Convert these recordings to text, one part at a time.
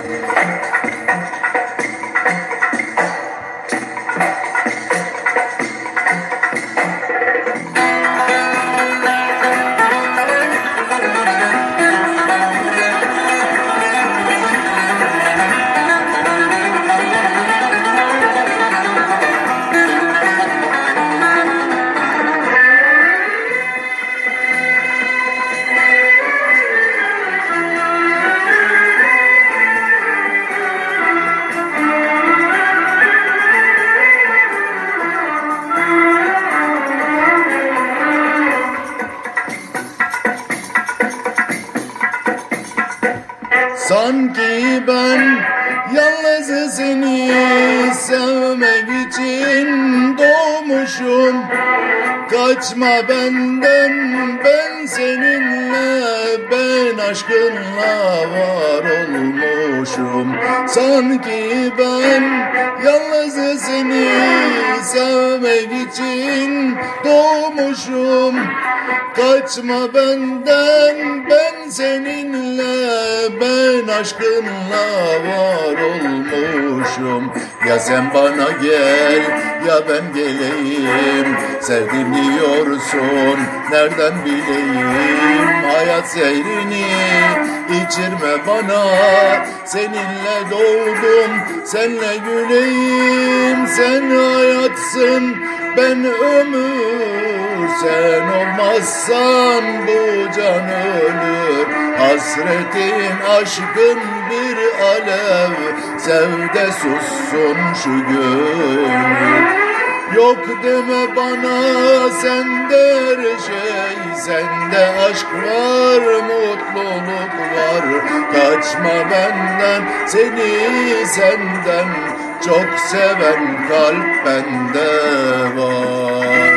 Sanki ben yalnız seni sevmek için doğmuşum. Kaçma benden, ben seninle, ben aşkınla var olmuşum. Sanki ben yalnız seni sevmek için doğmuşum. Kaçma benden, ben seninle, ben aşkınla var olmuşum. Ya sen bana gel, ya ben geleyim. Sevdim diyorsun, nereden bileyim? Hayat zehrini içirme bana. Seninle doğdum, senle güleyim. Sen hayatsın, ben ömür. Sen olmazsan bu can ölür. Hasretin, aşkın bir alev. Sev de sussun şu gönül. Yok deme bana sende her şey. Sende aşk var, mutluluk var. Kaçma benden, seni senden. Çok seven kalp bende var.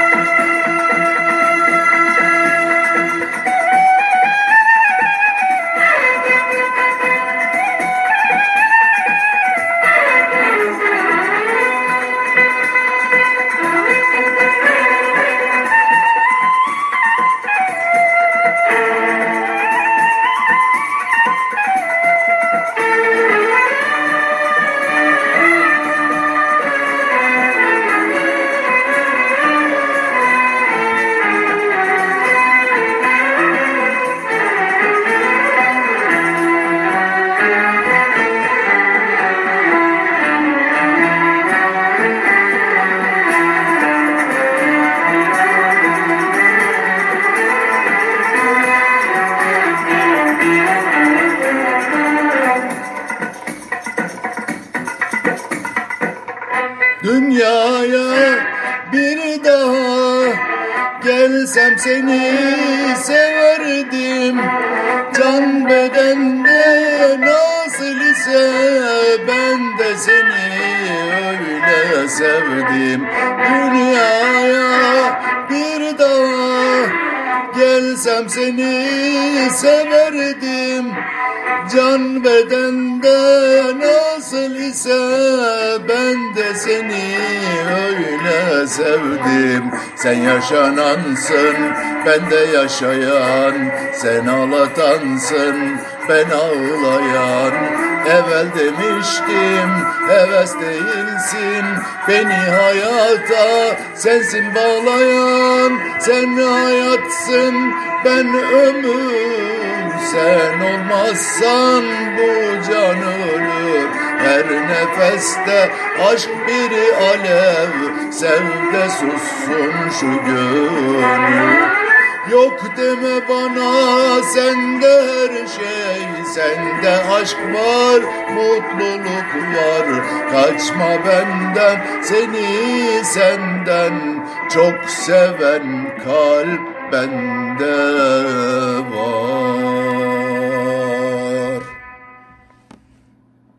Dünyaya bir daha gelsem seni severdim. Can bedende nasıl ise ben de seni öyle sevdim. Dünyaya bir daha gelsem seni severdim. Can bedende nasıl ise ben de seni öyle sevdim. Sen yaşanansın, ben de yaşayan. Sen ağlatansın, ben ağlayan. Evvel demiştim, heves değilsin. Beni hayata sensin bağlayan. Sen hayatsın, ben ömür. Sen olmazsan bu can ölür. Her nefeste aşk bir alev. Sev de sussun şu gönül. Yok deme bana sende her şey. Sende aşk var, mutluluk var. Kaçma benden, seni senden. Çok seven kalp bende var.